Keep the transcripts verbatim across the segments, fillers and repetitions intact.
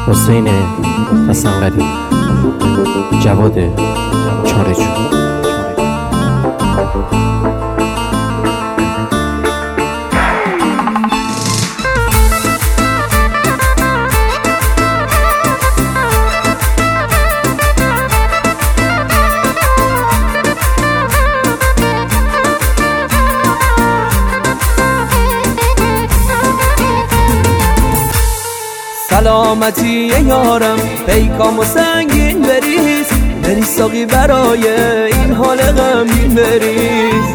حسین حسنقلی، جواد چارجو. سلامتی یارم پیکام و سنگین بریز، بریز ساقی برای این حال غمگین بریز.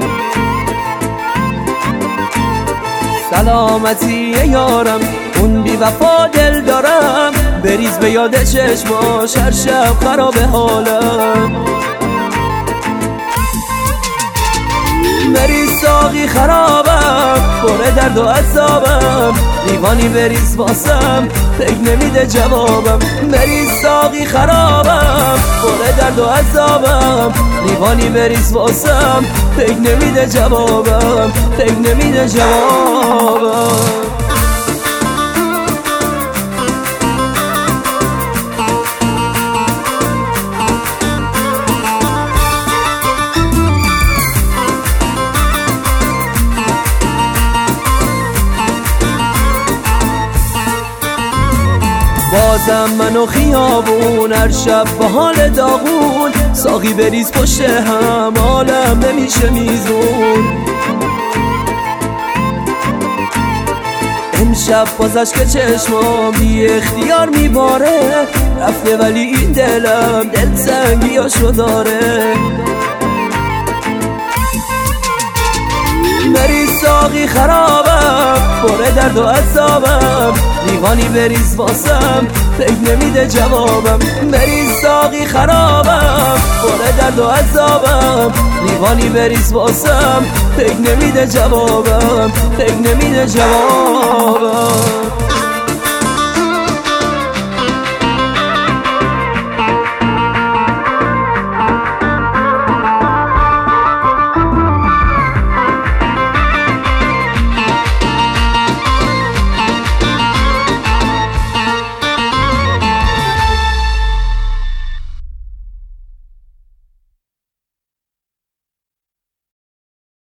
سلامتی یارم اون بی وفا دل دارم، بریز به یاد چشماش هر شب خراب حالم. بریز ساقی خرابم پر درد و عذابم، دیوانی بریز واسم فکر نمیده جوابم. بریز ساقی خرابم پر درد و عذابم، دیوانی بریز واسم فکر نمیده جوابم، فکر نمیده جوابم. بازم من و خیابون هر شب با حال داغون، ساقی بریز پشت هم حالم نمیشه میزون. امشب بازش که چشمام بی اختیار میباره، رفته ولی این دلم دل سنگیاشو داره. بریز ساقی خرابم پر درد و عذابم، دیوانی بریز واسم فکر نمیده جوابم. بریز ساقی خرابم پر درد و عذابم، دیوانی بریز واسم فکر نمیده جوابم، فکر نمیده جوابم.